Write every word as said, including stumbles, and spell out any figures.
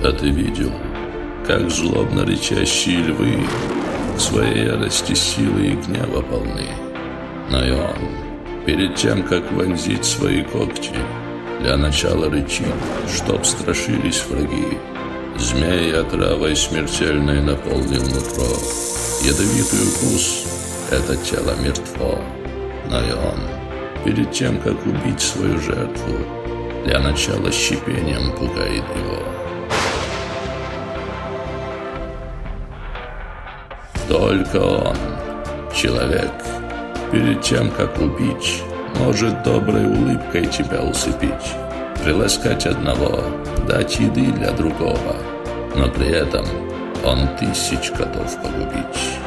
А ты видел, как злобно рычащие львы к своей ярости силы и гнева полны. Но и он, перед тем, как вонзить свои когти, для начала рычит, чтоб страшились враги. Змея отравой смертельной наполнил нутро. Ядовитый укус — это тело мертво. Но и он, перед тем, как убить свою жертву, для начала шипением пугает его. Только он, человек, перед тем, как убить, может доброй улыбкой тебя усыпить, приласкать одного, дать еды для другого, но при этом он тысяч готов погубить.